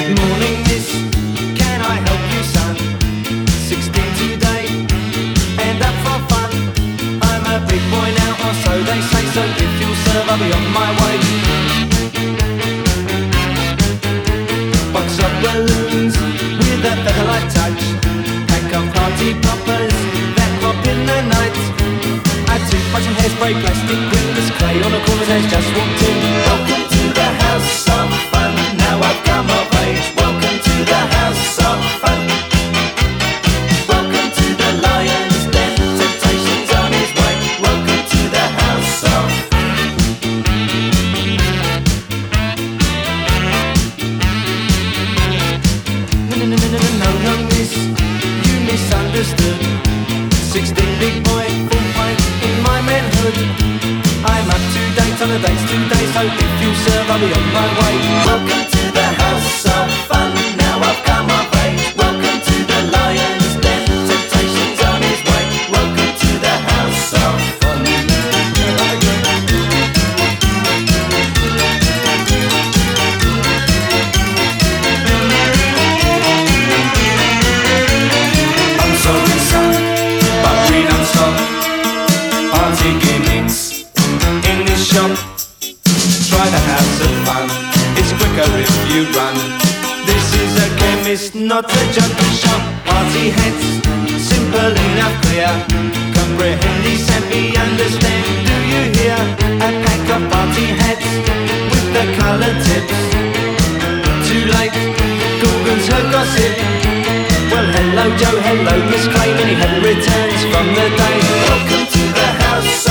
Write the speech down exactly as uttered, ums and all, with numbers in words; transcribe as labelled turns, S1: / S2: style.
S1: Morning miss, can I help you son? Sixteen today, and up for fun. I'm a big boy now, or so they say, so if you'll serve I'll be on my way. Box of balloons with a feather-light touch, pack of party poppers that pop in the night. A toothbrush and hairspray, plastic rings, clay on a corner has just walked in. Welcome to the house of fun, now I've come of age. Welcome to the house of fun. Welcome to the lion's den, temptation's on his way. Welcome to the house of No, no, no, no, no, no, no, miss, you misunderstood. Sixteen big boy, full pint in my manhood. I'm up to date on the dates today, so if you serve I'll be on my way. Welcome to the house of fun, now I've come of age. Welcome to the lion's den, temptation's on his way. Welcome to the house of fun. I'm sorry son, but we don't stop. Party gimmicks in this shop. Try the house of fun, it's quicker if you run. This is a chemist, not a junkie shop. Party hats, simple enough, clear. Comprehend these and be understand. Do you hear? A pack of party hats with the colour tips. Too late, Google's her gossip. Well, hello Joe, hello Miss Clay. Many happy returns from the day. Welcome to the house